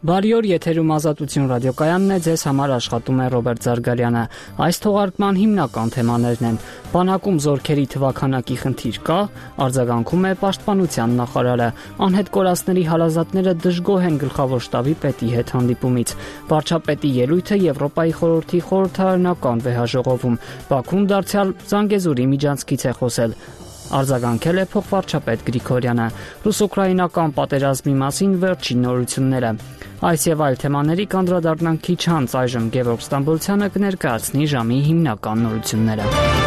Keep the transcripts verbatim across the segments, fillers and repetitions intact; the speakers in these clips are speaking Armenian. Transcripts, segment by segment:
Բարի օր, եթերում Ազատություն ռադիոկայանն է, ձեզ համար աշխատում է Ռոբերտ Զարգարյանը։ Այս թողարկման հիմնական թեմաներն են. բանակում զորքերի թվաքանակի խնդիր կա, արձագանքում է Պաշտպանության նախարարը, անհետ կորածների հարազատները դժգոհ են գլխավոր շտաբի պետի հետ հանդիպումից, վարչապետի ելույթը Եվրոպայի խորհրդի խորհրդարանական վեհաժողովում, Բաքուն դարձյալ Զանգեզուրի միջանցքից է խոսել։ Արձագանքել է փոխվարչապետ Գրիգորյանը, ռուս-ուկրաինական պատերազմի մասին վերջին նորությունները։ Այս եւ այլ թեմաների կանդրադառնանք քիչ անց, այժմ Գևորգ Ստամբոլցյանը կներկայացնի ժամի հիմնական նորությունները։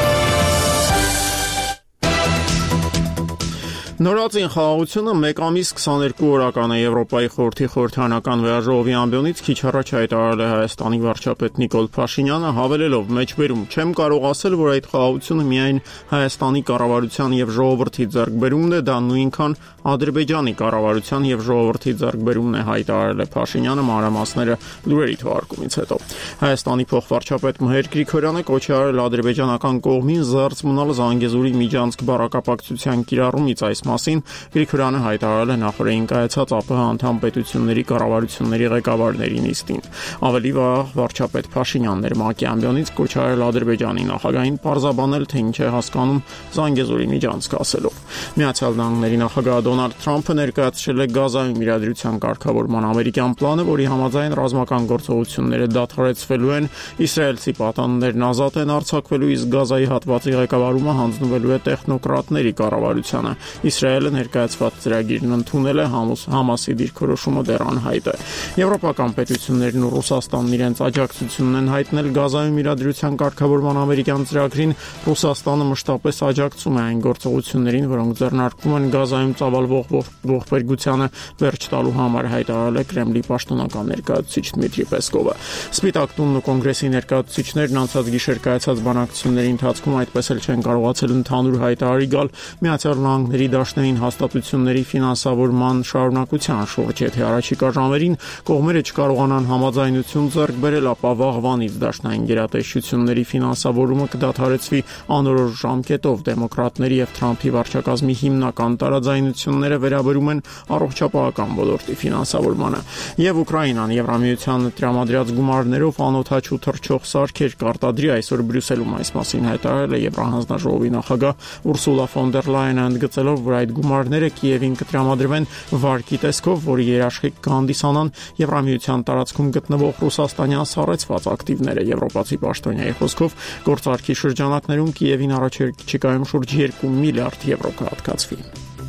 Նորածին խաղաղությունը մեկ ամիս քսաներկու օրական է Եվրոպայի խորհրդի խորհրդարանական վեհաժողովի ամբիոնից քիչ առաջ հայտարարել է Հայաստանի վարչապետ Նիկոլ Փաշինյանը, հավելելով. «Մեջբերում չեմ կարող ասել, որ այդ խաղաղությունը միայն Հայաստանի կառավարության եւ ժողովրդի ձեռքբերումն է, դա նույնքան Ադրբեջանի կառավարության եւ ժողովրդի ձեռքբերումն է», հայտարարել է Փաշինյանը մանրամասները լուրերի թողարկումից հետո։ Հայաստանի փոխվարչապետ Մհեր Գրիգորյանը կոչ է արել ադրբեջանական կողմին զերծ մնալ Զանգեզուրի միջանցք բառակապակցության կիրառումից։ Այս մասին Գրիգորյանը հայտարարել է նախորդին կայացած ԱՊՀ անդամ պետությունների կառավարությունների ղեկավարների նիստին։ Ավելի վաղ վարչապետ Փաշինյանն էր ՄԱԿ-ի ամբիոնից կոչ արել Ադրբեջանի նախագահին պարզաբանել, թե ինչ է հասկանում Զանգեզուրի միջանցք ասելով։ Միացյալ Նահանգների նախագահ Դոնալդ Թրամփը ներկայացրել է Գազայում իրադրության կարգավորման ամերիկյան պլանը, որի համաձայն ռազմական գործողությունները դադարեցվելու են, իսրայելցի պատանդներն ազատ են արձակվելու, իսկ Գազայի հատվածի ղեկավարումը հանձնվելու է տեխնոկրատների կառավարությանը։ Իսրայելը ներկայացված ծրագիրն ընդունել է, Համասի դիրքորոշումը դեռ անհայտ է։ Եվրոպական պետություններն ու Ռուսաստանն իրենց աջակցությունն են հայտնել Գազայում իրադրության կարգավորման ամերիկյան ծրագրին։ Ռուսաստանը մշտապես աջակցում է այն գործողություններին, որոնք ձեռնարկվում են Գազայում ծավալվող ողբերգությանը վերջ տալու համար, հայտարարել է Կրեմլի պաշտոնական ներկայացուցիչ Դմիտրի Պեսկովը։ Սպիտակ տունն ու կոնգրեսի ներկայացուցիչներն անցած գիշեր կայացած բանակցությունների ընթացքում այդպես էլ չեն կարողացել ընդհանուր հայտարարի գալ Միացյալ Նահանգների դաշնային հաստատությունների ֆինանսավորման շարունակության շուրջ։ Եթե առաջիկա ժամերին կողմերը չկարողանան համաձայնություն ձեռք բերել, ապա վաղվանից դաշնային գերատեսչությունների ֆինանսավորումը կդադարեցվի անորոշ ժամկետով։ Դեմոկրատների եւ Թրամփի վարչակազմի հիմնական տարաձայնությունները վերաբերում են առողջապահական ոլորտի ֆինանսավորմանը։ Եվ Ուկրաինան Եվրամիության տրամադրած գումարներով անօթաչու թռչող սարքեր կարտադրի, այսօր Բրյուսելում այս մասին հայտարարել է Եվրահանձնաժողովի նախագահ Ուրսուլա ֆոն դեր Լայենը, ընդգծելով, որ այդ գումարները Կիևին կտրամադրվեն վարկի տեսքով, որի երաշխիք կհանդիսանան Եվրամիության տարածքում գտնվող ռուսաստանյան սառեցված ակտիվները։ Եվրոպացի պաշտոնյայի խոսքով գործարքի շրջանակներում Կիևին առաջիկայում շուրջ երկու միլիարդ եվրո կհատկացվի։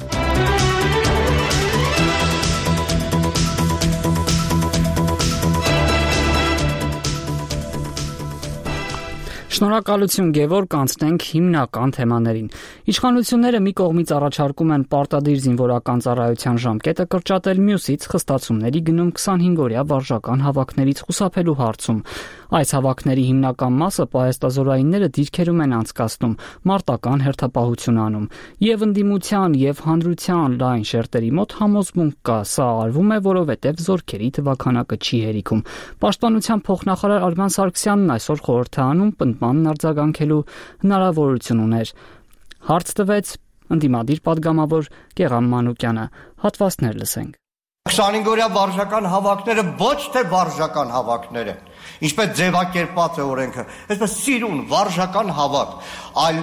Շնորհակալություն Գևորգ, անցնենք հիմնական թեմաներին։ Իշխանությունները մի կողմից առաջարկում են պարտադիր զինվորական ծառայության ժամկետը կրճատել, մյուսից խստացումների գնում քսանհինգ-օրյա վարժական հավաքներից խուսափելու հարցում։ Այս հավաքների հիմնական մասը պահեստազորայինները դիրքերում են անցկացնում, մարտական հերթապահություն անում։ Եվ ընդդիմության, եւ հանրության լայն շերտերի մոտ համոզմունք կա, սա արվում է, որովհետև զորքերի թվաքանակը չի հերիքում։ Պաշտպանության փոխնախարար Արման Սարգսյանն այսօր խորհրդարանում պնդմանն արձագանքելու հնարավորություն ուներ։ Հարց տվեց ընդդիմադիր падգամավոր Գեղամ Մանուկյանը։ Հատվածներ լսենք։ քսանհինգ-օրյա վարժական հավաքները ոչ թե վարժական հավաքներ են, ինչպես ձևակերպված է օրենքը, այսպես սիրուն վարժական հավաք, այլ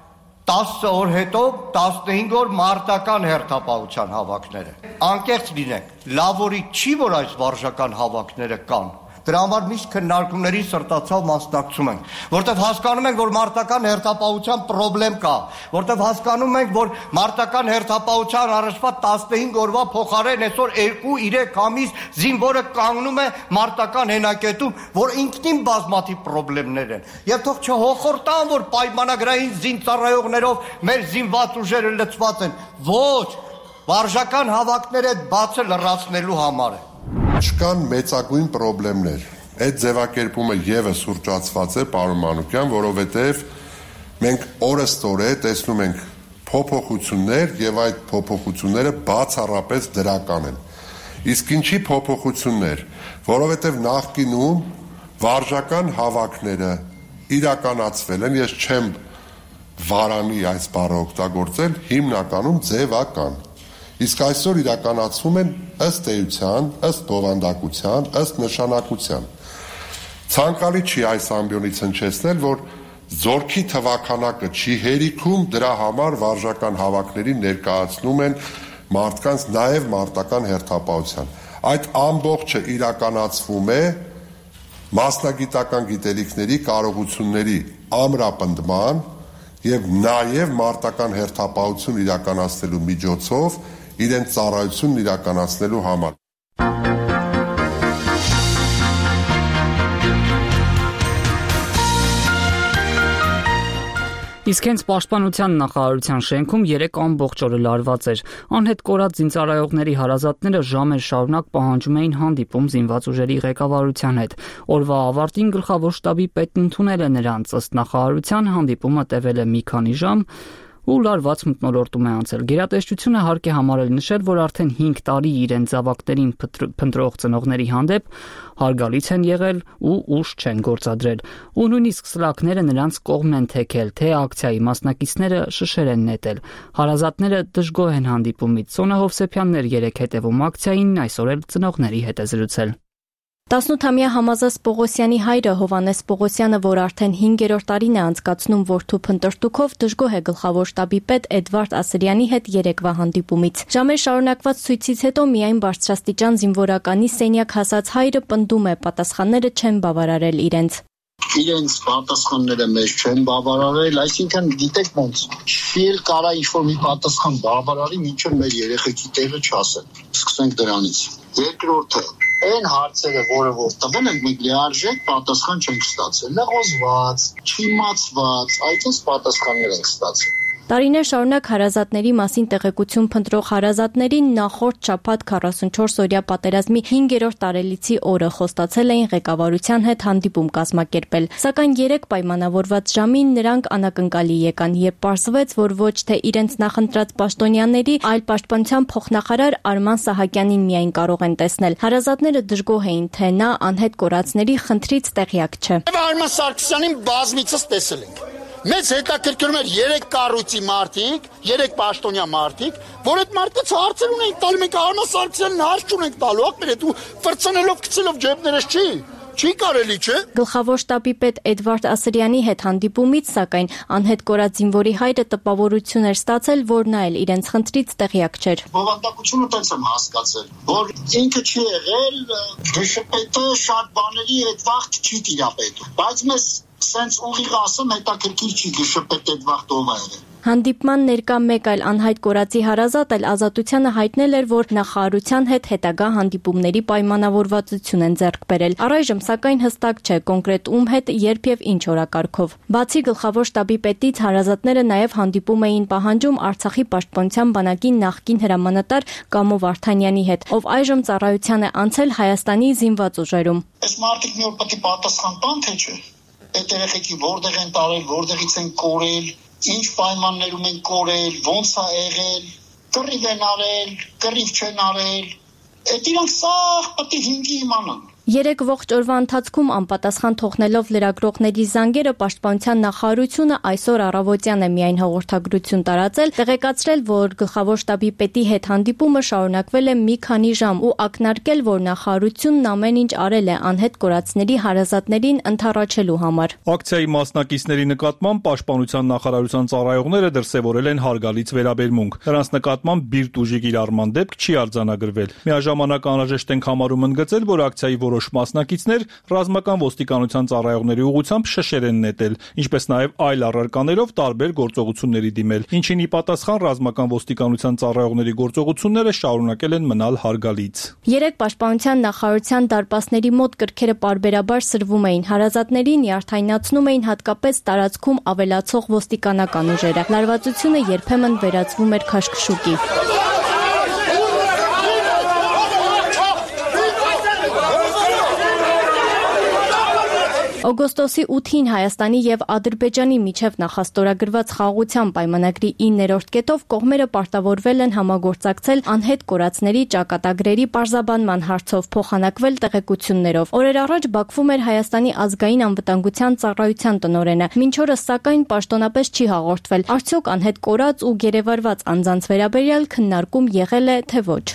տասը օր հետո տասնհինգ օր մարտական հերթապահության հավաքները։ Անկեղծ լինենք, լավորի չի, որ այս վարժական հավաքները կան։ Դրա համար միշտ քննարկումների սրտացավ մասնակցում ենք, որտեղ հասկանում ենք, որ մարտական հերթապահության խնդրեմ կա, որտեղ հասկանում ենք, որ մարտական հերթապահության առաջվա տասնհինգ օրվա փոխարեն այսօր երկու-երեք ամիս զինվորը կանգնում է մարտական հենակետում, որ ինքնին բազմաթիվ խնդիրներ են։ Եվ թող չհոխորտան, որ պայմանագրային զինծառայողներով մեր զինված ուժերը լցված են։ Ոչ, վարժական հավաքները բացը լրացնելու համար է։ Չկան մեծագույն խնդիրներ։ Այդ ձևակերպումը եւս սուրճացված է, պարոն Մանուկյան, որովհետեւ մենք օրըստօրե տեսնում ենք փոփոխություններ եւ այդ փոփոխությունները բացառապես դրական են։ Իսկ ինչի փոփոխություններ, որովհետեւ նախկինում վարժական հավաքները իրականացվել են, ես չեմ վարանի այս բառը օգտագործել, հիմնականում ձևական։ Իսկ այսօր իրականացվում են ըստ էության, ըստ բովանդակության, ըստ նշանակության։ Ցանկալի չի այս ամբիոնից հնչեցնել, որ զորքի թվաքանակը չի հերիքում, դրա համար վարժական հավաքների ներկայացնում են մարդկանց նաև մարտական հերթապահության։ Այդ ամբողջը իրականացվում է մասնագիտական գիտելիքների, կարողությունների ամրապնդման եւ նաեւ մարտական հերթապահություն իրականացնելու միջոցով իրենց ծառայությունն իրականացնելու համար։ Իսկ հենց պաշտպանության նախարարության շենքում երեք ամբողջ օրը լարված էր։ Անհետ կորած զինծառայողների հարազատները ժամեր շարունակ պահանջում էին հանդիպում զինված ուժերի ղեկավարության հետ։ Օրվա ավարտին գլխավոր շտաբի պետն ընդունել է նրանց, ըստ նախարարության հանդիպումը տևել է մի քանի ժամ ու լարված մթնոլորտում է անցել։ Գերատեսչությունը հարկ է համարել նշել, որ արդեն հինգ տարի իրենց զավակներին փնտրող ծնողների հանդեպ հարգալից են եղել ու ուժ չեն գործադրել։ Ու նույնիսկ սլաքները նրանց կողմն են թեքել, թե ակցիայի մասնակիցները շշեր են նետել։ Հարազատները դժգոհ են հանդիպումից։ Սոնա Հովսեփյանն էր երեք հետևում ակցիային, այսօր էլ ծնողների հետ է զրուցել։ տասնութամյա Համազես Պողոսյանի հայրը Հովանես Պողոսյանը, որ արդեն հինգերորդ տարին է անցկացնում որդու փնտրտուքով, դժգոհ է գլխավոր շտաբի պետ Էդվարդ Ասրյանի հետ երեկվա հանդիպումից։ Ժամեր շարունակված ցույցից հետո միայն բարձրաստիճան զինվորականի սենյակ հասած հայրը պնդում է, պատասխանները չեն բավարարել իրենց։ Իրենց պատասխանները մեզ չեն բավարարել, այսինքն գիտեք ոնց չի էլ կարա ինչ-որ մի պատասխան բավարարի, մինչև մեր երեխեքի տեղը չասեն։ Սկսենք դրանից։ Երկրորդը այն հարցերը, որը որ տվել են, մենք լիարժեք պատասխան չենք ստացել, նեղոզված, չիմացված, այդպես պատասխաններ ենք ստացել։ Տարիներ շարունակ հարազատների մասին տեղեկություն փնտրող հարազատներին նախորդ շաբաթ քառասունչորս-օրյա պատերազմի հինգերորդ տարելիցի օրը խոստացել էին ղեկավարության հետ հանդիպում կազմակերպել, սակայն երեք պայմանավորված ժամին նրանք անակնկալի եկան, երբ պարզվեց, որ ոչ թե իրենց նախընտրած պաշտոնյաների, այլ պաշտպանության փոխնախարար Արման Սահակյանին միայն կարող են տեսնել։ Հարազատները դժգոհ էին, թե նա անհետ կորածների խնդրից տեղյակ չէ։ Արման Սարգսյանին բազմիցս տեսել ենք։ Մեծ հետաքրքրում էր երեք կառույցի մարդիկ, երեք պաշտոնյա մարդիկ, որ այդ մարդկանց հարցեր ունենք տալու, մենք Արման Սարգսյանին հարց չունենք տալու, ախպեր, ու ֆրցնելով գցելով ջեբներս չի, չի կարելի, չէ։ Գլխավոր շտաբի պետ Էդվարդ Ասրյանի հետ հանդիպումից, սակայն անհետ կորած զինվորի հայրը տպավորություն էր ստացել, որ նա էլ իրենց խնդրից տեղյակ չէր։ Բովանդակությունը տենց եմ հասկացել, որ ինքը չի եղել, դժպետը շատ բաների այդ վաղտ չի տիրապետում, բայց մեզ սենց ուղիղ ասեմ, հետաքրքիր չի գշպետ այդ վաղտ ով է եղել։ Հանդիպման ներկա մեկ այլ անհայտ կորածի հարազատ էլ Ազատությանը հայտնել էր, որ նախարարության հետ հետագա հանդիպումների պայմանավորվածություն են ձեռք բերել։ Առայժմ սակայն հստակ չէ կոնկրետ ում հետ, երբ եւ ինչ օրակարգով։ Բացի գլխավոր շտաբի պետից, հարազատները նաեւ հանդիպում էին պահանջում Արցախի պաշտպանության բանակի նախկին հրամանատար Կամո Վարդանյանի հետ, ով այժմ ծառայության է անցել Հայաստանի զինված ուժերում։ Այս մարդիկ մի օր պետք է պատասխան տան, թե չէ։ Այդ երեխեքի որտեղ են տարել, որտեղից են կորել, ինչ պայմաններում են կորել, ոնց է եղել, կռիվ են արել, կռիվ չեն արել, այդ իրանք սաղ պետք է հինգի իմանան։ Երեք ողջ օրվա ընթացքում անպատասխան թողնելով լրագրողների զանգերը պաշտպանության նախարարությունը այսօր առավոտյան է միայն հաղորդագրություն տարածել, տեղեկացրել, որ գլխավոր շտաբի պետի հետ հանդիպումը շարունակվել է մի քանի ժամ ու ակնարկել, որ նախարարությունն ամեն ինչ արել է անհետ կորածների հարազատներին ընդառաջելու համար։ Ակցիայի մասնակիցների նկատմամբ պաշտպանության նախարարության ծառայողները դրսևորել են հարգալից վերաբերմունք։ Նրանց նկատմամբ բիրտ ուժի կիրառման դեպք չի արձանագրվել։ Միաժամանակ անհրաժեշտ ենք համարում ընդգծել, որ ակցիայի որոշ մասնակիցներ ռազմական ոստիկանության ծառայողների ուղղությամբ շշեր են նետել, ինչպես նաև այլ առարկաներով տարբեր գործողությունների դիմել, ինչին ի պատասխան ռազմական ոստիկանության ծառայողների գործողությունները շարունակել են մնալ հարգալից։ Երեք պաշտպանության նախարարության դարպասների մոտ կրքերը պարբերաբար սրվում էին, հարազատներին նյարդայնացնում էին հատկապես տարածքում ավելացող ոստիկանական ուժերը։ Լարվածությունը երբեմն վերածվում էր քաշքշուկի։ Օգոստոսի ութին Հայաստանի եւ Ադրբեջանի միջև նախաստորագրված խաղաղության պայմանագրի իններորդ կետով կողմերը պարտավորվել են համագործակցել անհետ կորածների ճակատագրերի պարզաբանման հարցով, փոխանակվել տեղեկություններով։ Օրեր առաջ Բաքվում էր Հայաստանի ազգային անվտանգության ծառայության տնօրենը։ Մինչ օրս սակայն պաշտոնապես չի հաղորդվել։ Արդյոք անհետ կորած ու գերեվարված անձանց վերաբերյալ քննարկում եղել է, թե ոչ։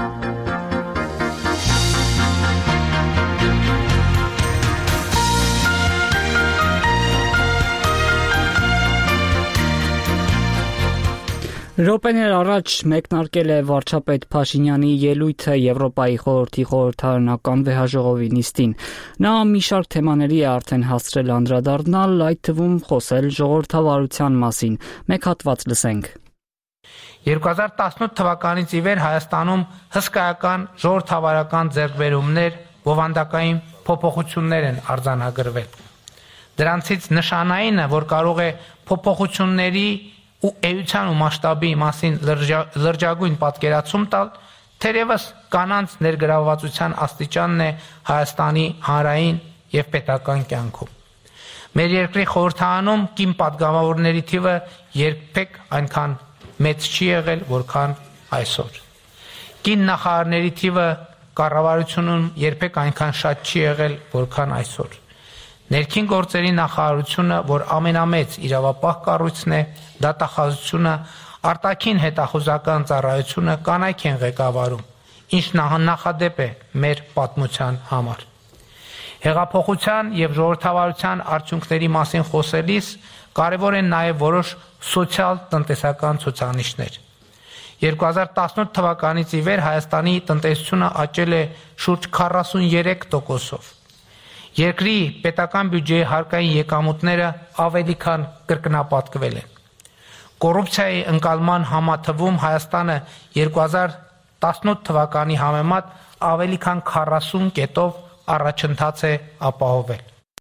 Րոպեներ առաջ մեկնարկել է վարչապետ Փաշինյանի ելույթը Եվրոպայի խորհրդի խորհրդարանական վեհաժողովի նիստին։ Նա մի շարք թեմաների է արդեն հասցրել անդրադառնալ, այդ թվում խոսել ժողովրդավարության մասին։ Մեկ հատված լսենք։ երկու հազար տասնութ թվականից ի վեր Հայաստանում հսկայական ժողովրդավարական ձեռքբերումներ, բովանդակային փոփոխություններ են արձանագրվել։ Դրանցից նշանայինը, որ կարող է փոփոխությունների ու էության ու մասշտաբի մասին լրջագույն պատկերացում տալ, թերևս կանանց ներգրավվածության աստիճանն է Հայաստանի հանրային եւ պետական կյանքում։ Մեր երկրի խորհրդարանում կին պատգամավորների թիվը երբեք այնքան մեծ չի եղել, որքան այսօր։ Կին նախարարների թիվը կառավարությունում երբեք այնքան շատ չի եղել, որքան այսօր։ Ներքին գործերի նախարարությունը, որ ամենամեծ իրավապահ կառույցն է, դատախազությունը, արտաքին հետախուզական ծառայությունը կանայք են ղեկավարում, ինչ նախադեպ է մեր պատմության համար։ Հեղափոխության եւ ժողովրդավարության արդյունքների մասին խոսելիս կարևոր են նաեւ որոշ սոցիալ-տնտեսական ցուցանիշներ։ երկու հազար տասնութ թվականից ի վեր Հայաստանի տնտեսությունը աճել է շուրջ քառասուններեք տոկոսով։ Երկրի պետական բյուջեի հարկային եկամուտները ավելի քան կրկնապատկվել են։ Կոռուպցիայի ընկալման համաթվում Հայաստանը երկու հազար տասնութ թվականի համեմատ ավելի քան քառասուն կետով առաջընթաց է ապահովել։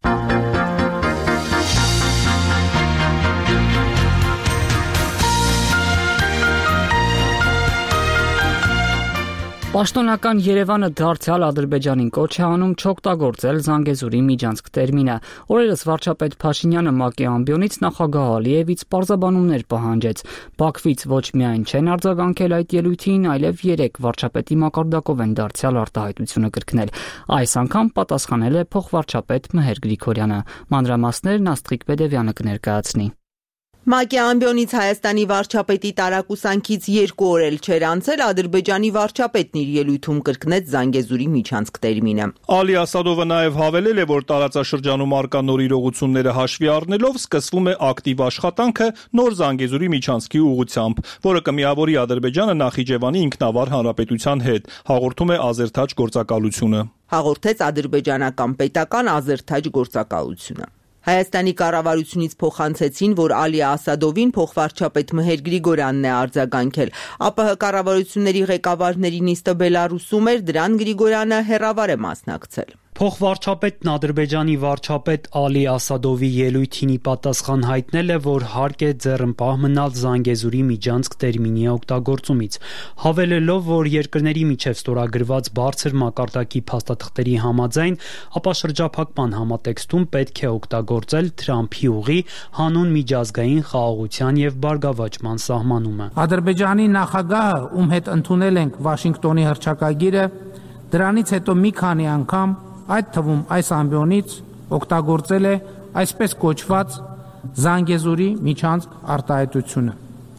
Պաշտոնական Երևանը դարձյալ Ադրբեջանին կոչ է անում չօգտագործել Զանգեզուրի միջանցք տերմինը։ Օրերս վարչապետ Փաշինյանը ՄԱԿ-ի ամբիոնից նախագահ Ալիևից պարզաբանումներ պահանջեց։ Բաքվից ոչ միայն չեն արձագանքել այդ ելույթին, այլև երեք վարչապետի մակարդակով են դարձյալ արտահայտությունը կրկնել։ Այս անգամ պատասխանել է փոխվարչապետ Մհեր Գրիգորյանը։ Մանրամասներն Աստղիկ Բեդևյանը կներկայացնի։ ՄԱԿ-ի ամբիոնից Հայաստանի վարչապետի տարակուսանքից երկու օր էլ չէր անցել, Ադրբեջանի վարչապետն իր ելույթում կրկնեց Զանգեզուրի միջանցք տերմինը։ Ալի Ասադովը նաև հավելել է, որ տարածաշրջանում առկա նոր իրողությունները հաշվի առնելով սկսվում է ակտիվ աշխատանքը նոր Զանգեզուրի միջանցքի ուղղությամբ, որը կմիավորի Ադրբեջանը Նախիջևանի ինքնավար հանրապետության հետ, հաղորդում է Ազերթաջ գործակալությունը։ Հաղորդեց ադրբեջանական պետական Ազերթաջ գործակալությունը։ Հայաստանի կառավարությունից փոխանցեցին, որ Ալի Ասադովին փոխվարչապետ Մհեր Գրիգորյանն է արձագանքել։ ԱՊՀ կառավարությունների ղեկավարների նիստը Բելարուսում էր, դրան Գրիգորյանը հեռավար է մասնակցել։ Փոխվարչապետն Ադրբեջանի վարչապետ Ալի Ասադովի ելույթին ի պատասխան հայտնել է, որ հարկ է ձեռնպահ մնալ Զանգեզուրի միջանցք տերմինի օգտագործումից, հավելելով, որ երկրների միջև ստորագրված բարձր մակարդակի փաստաթղթերի համաձայն, ապա շրջափակման համատեքստում պետք է օգտագործել Թրամփի ուղի հանուն միջազգային խաղաղության եւ բարգավաճման սահմանումը։ Ադրբեջանի նախագահը, ում հետ ընդունել ենք Վաշինգտոնի հռչակագիրը, դրանից հետո մի քանի անգամ այդ թվում այս ամբիոնից օգտագործել է այսպես կոչված Զանգեզուրի միջանցք արտահայտությունը։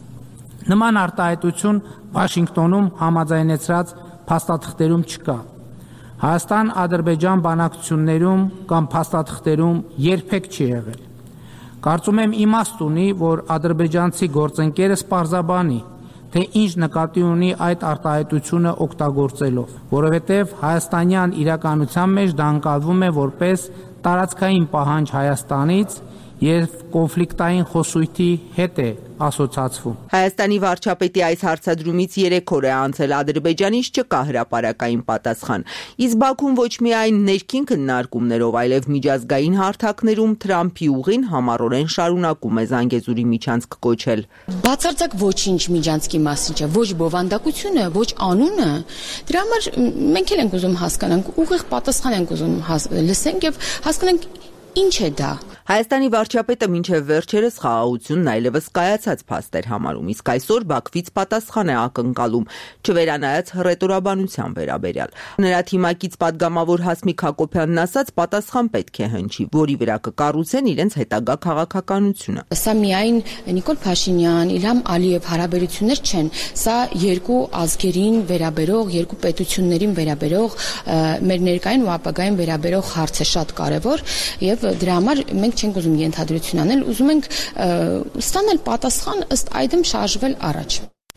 Նման արտահայտություն Վաշինգտոնում համաձայնեցրած փաստաթղթերում չկա։ Հայաստան-Ադրբեջան բանակցություններում կամ փաստաթղթերում երբեք չի եղել։ Կարծում եմ իմաստ ունի, որ ադրբեջանցի գործընկերս պարզաբանի, թե ինչ նկատի ունի այդ արտահայտությունը օգտագործելով, որովհետև հայաստանյան իրականության մեջ դա ընկալվում է որպես տարածքային պահանջ Հայաստանից եւ կոնֆլիկտային խոսույթի հետ է ասոցացվում։ Հայաստանի վարչապետի այս հարցադրումից երեք օր է անցել, Ադրբեջանից չկա հրապարակային պատասխան։ Իսկ Բաքուն ոչ միայն ներքին քննարկումներով, այլև միջազգային հարթակներում Թրամփի ուղին համառորեն շարունակում է Զանգեզուրի միջանցք կոչել։ Բացարձակ ոչինչ միջանցքի մասին չէ, ոչ բովանդակությունը, ոչ անունը։ Դրա համար մենք էլ ենք ուզում հասկանանք, ուղիղ պատասխան ենք ուզում լսենք եւ հասկանանք Ինչ է դա։ Հայաստանի վարչապետը մինչև վերջերս խաղաղությունն այլևս կայացած փաստ էր համարում, իսկ այսօր Բաքվից պատասխան է ակնկալում, չվերանայած հռետորաբանության վերաբերյալ։ Նրա թիմակից падգամավոր Հասմիկ Հակոբյանն ասաց, պատասխան պետք է հնչի, որի վրա կկառուցեն իրենց հետագա քաղաքականությունը։ Սա միայն Նիկոլ Փաշինյան, Իլհամ Ալիև հարաբերություններ չեն, սա երկու ազգերին վերաբերող, երկու պետություններին վերաբերող, մեր ներկային ու ապագային վերաբերող հարց է, շատ կարևոր, եւ դրա համար մենք չենք ուզում ենթադրություն անել, ուզում ենք ստանել պատասխան, ըստ այդմ շարժվել առաջ։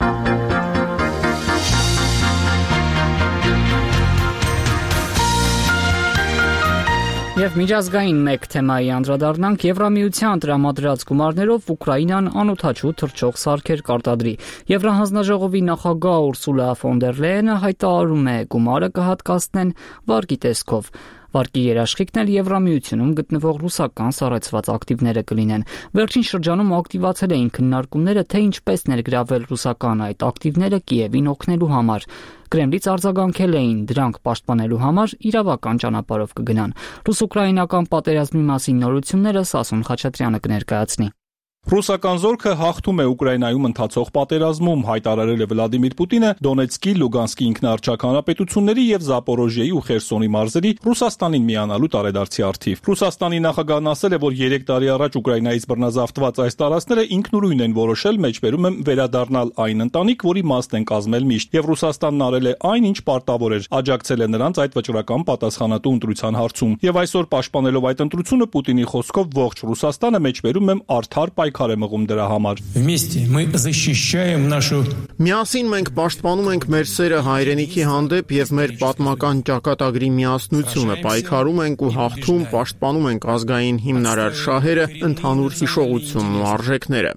Եվ միջազգային մեկ թեմայի անդրադառնանք Եվրամիության տրամադրած գումարներով Ուկրաինան անօթաչու թռչող սարքեր կարտադրի։ Եվրահանձնաժողովի նախագահ Ուրսուլա ֆոն դեր Լեյենը հայտարարում է, գումարը կհատկացնեն վարկի տեսքով։ Վարկի երաշխիքն էլ Եվրամիությունում գտնվող ռուսական սառեցված ակտիվները կլինեն։ Վերջին շրջանում ակտիվացել էին քննարկումները, թե ինչպես ներգրավել ռուսական այդ ակտիվները Կիևին օգնելու համար։ Կրեմլից արձագանքել էին, դրանք պաշտպանելու համար իրավական ճանապարհով կգնան։ Ռուս-ուկրաինական պատերազմի մասին նորությունները Սասուն Խաչատրյանը կներկայացնի։ Ռուսական զորքը հաղթում է Ուկրաինայում ընթացող պատերազմում, հայտարարել է Վլադիմիր Պուտինը Դոնեցկի, Լուգանսկի ինքնաարչակ հանրապետությունների եւ Զապորոժիեի ու Խերսոնի մարզերի Ռուսաստանին միանալու տարեդարձի առթիվ։ Ռուսաստանի նախագահն ասել է, որ երեք տարի առաջ Ուկրաինայից բռնազավթված այս տարածքները ինքնուրույն են որոշել, մեջբերում եմ վերադառնալ այն ընտանիք, որի մասն են կազմել միշտ, եւ Ռուսաստանն արել է այն, ինչ պարտավոր էր, աջակցել է նրանց այդ վճռական պատասխանատու ընտրության հարցում։ Եվ այսօր պաշտպանելով այդ ընտրությունը Պուտինի խոսքով ողջ Ռուսաստանը մեջբերում եմ արդար պայքար է մղում դրա համար։ Միասին մենք պաշտպանում ենք մեր սերը հայրենիքի հանդեպ եւ մեր պատմական ճակատագրի միասնությունը, պայքարում ենք ու հաղթում, պաշտպանում ենք ազգային հիմնարար շահերը, ընդհանուր հիշողությունն ու արժեքները։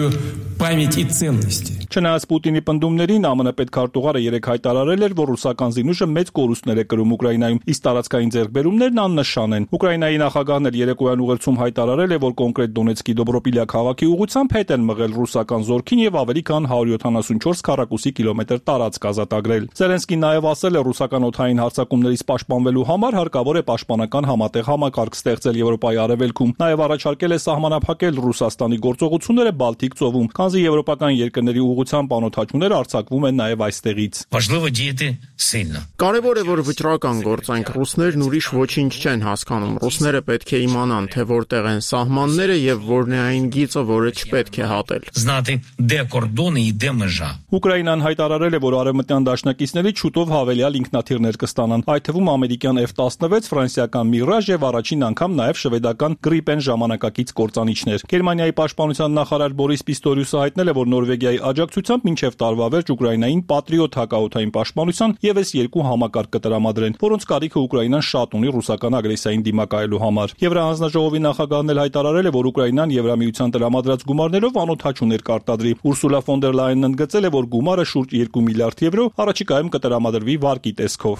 Չնայած Պուտինի պնդումներին, ԱՄՆ պետքարտուղարը երեք հայտարարել էր, որ ռուսական զինուժը մեծ կորուստներ է կրում Ուկրաինայում, իսկ տարածքային ձեռքբերումներն աննշան են։ Ուկրաինայի նախագահն էլ երեկոյան ուղերձում հայտարարել է, որ կոնկրետ Դոնեցկի Դոբրոպիլյա քաղաքի ուղղությամբ հետ են մղել ռուսական զորքին եւ ավելի քան հարյուր յոթանասունչորս քառակուսի կիլոմետր տարածք ազատագրել։ Զելենսկին նաեւ ասել է, ռուսական օդային հարձակումներից պաշտպանվելու համար հարկավոր է պաշտպանական համատեղ համակարգ ստեղծել Եվրոպայի արևելքում։ Նաեւ առաջարկել է սահմանափակել Ռուսաստանի գործողությունները Բալթիկ ծովում, քանզի եվրոպական երկրների ուղղությամբ անօթաչուներ արձակվում են նաեւ այստեղից։ Կարևոր է, որ վճռական գործենք, ռուսներն ուրիշ ոչինչ չեն հասկանում։ Ռուսները պետք է իմանան, թե որտեղ են սահմանները եւ որն է այն գիծը, որը չպետք է հատել։ Ուկրաինան հայտարարել է, որ արևմտյան դաշնակիցներից շուտով հավելյալ ինքնաթիռներ կստանան, այդ թվում ամերիկյան F տասնվեց, ֆրանսիական Mirage եւ առաջին անգամ նաեւ շվեդական Gripen ժամանակակից կործանիչներ։ Գերմանիայի պաշտպանության նախարար Բորիս Պիստորիուսը հայտնել է, որ Նորվեգիայի աջակցությամբ մինչև տարվա վերջ Ուկրաինային Patriot հակաօդային պաշտպանության եւս երկու համակարգ կտրամադրեն, որոնց կարիքը Ուկրաինան շատ ունի ռուսական ագրեսիային դիմակայելու համար։ Եվրահանձնաժողովի նախագահն էլ հայտարարել է, որ Ուկրաինան Եվրամիության տրամադրած գումարներով անօթաչուներ կարտադրի։ Ուրսուլա ֆոն դեր Լայենն ընդգծել է, որ գումարը շուրջ երկու միլիարդ եվրո առաջիկայում կտրամադրվի վարկի տեսքով։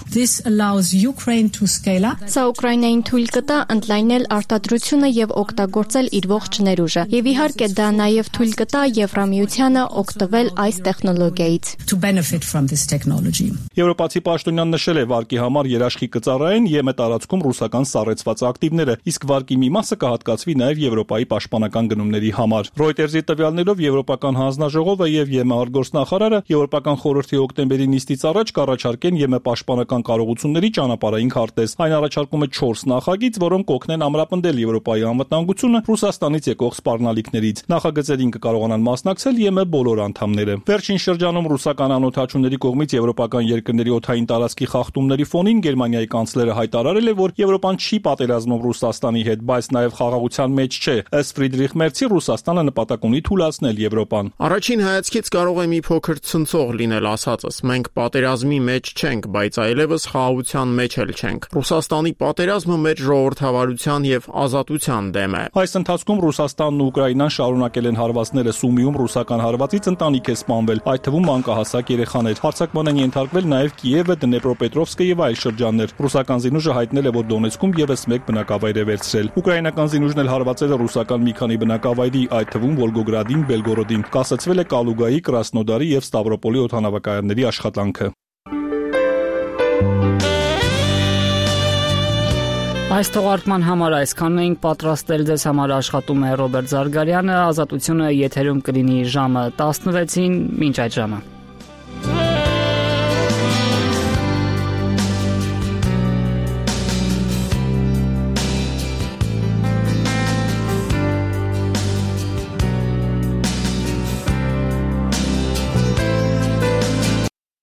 Սա Ուկրաինային թույլ կտա ընդլայնել արտադրությունը եւ օգտագործել իր ողջ ներուժը։ Եվ իհարկե դա նաեւ թույլ կտա Եվրամիությանը օգտվել այս տեխնոլոգիայից։ Եվրոպացի պաշտոնյան նշել է, վարկի համար երաշխիք կծառայեն ԵՄ տարածքում ռուսական սառեցված ակտիվները, իսկ վարկի մի մասը կհատկացվի նաեւ Եվրոպայի պաշտպանական գնումների համար։ Ռոյտերզի տվյալներով Եվրոպական հանձնաժողովը եւ ԵՄ արտգործնախարարը Եվրոպական խորհրդի օկտեմբերի նիստից առաջ կառաջարկեն ԵՄ պաշտպանական կարողությունների ճանապարհային քարտեզ։ Այն առաջարկում է չորս նախագիծ, որոնք կօգնեն ամրապնդել Եվրոպայի անվտանգությունը Ռուսաստանից եկող սպառնալիքներից։ Նախագծերին կկարողանան մասնակցել ԵՄ բոլոր անդամները։ Վերջին շրջանում ռուսական անօթաչուների կողմից եվրոպական երկրների օդային տարածքի խախտումների ֆոնին Գերմանիայի կանցլերը հայտարարել է, որ Եվրոպան չի պատերազմում Ռուսաստանի հետ, բայց նաև խաղաղության մեջ չէ։ Ըստ Ֆրիդրիխ Մերցի, Ռուսաստանը նպատակ ունի թուլացնել Եվրոպան։ Առաջին հայացքից կարող է մի փոքր ցնցող լինել ասածս։ Մենք պատերազմի մեջ չենք, բայց այլևս խաղաղության մեջ էլ չենք։ Ռուսաստանի պատերազմը մեր ժողովրդավարության եւ ազատության դեմ է։ Այս ընթացքում Ռուսաստանն ու Ուկրաինան շարունակել են հարվածները Սումիում ռուսական հարվածից ընտանիք է սպանվել, այդ թվում մանկահասակ երեխաներ։ Հարձակման են ենթարկվել նաև Կիևը, Դնեպրոպետրովսկը եւ այլ շրջաններ։ Ռուսական զինուժը հայտնել է, որ Դոնեցկում եւս մեկ բնակավայր է վերցրել։ Ուկրաինական զինուժն էլ հարվածել է ռուսական մի քանի բնակավայրի, այդ թվում Վոլգոգրադին, Բելգորոդին։ Կասեցվել է Կալուգայի, Կրասնոդարի եւ Ստավրոպոլի օդանավակայանների աշխատանքը։ Այս թողարկման համար այսքանն էինք պատրաստել, ձեզ համար աշխատում է Ռոբերտ Զարգարյանը, Ազատությունը եթերում կլինի ժամը տասնվեցին, մինչ այդ ժամը։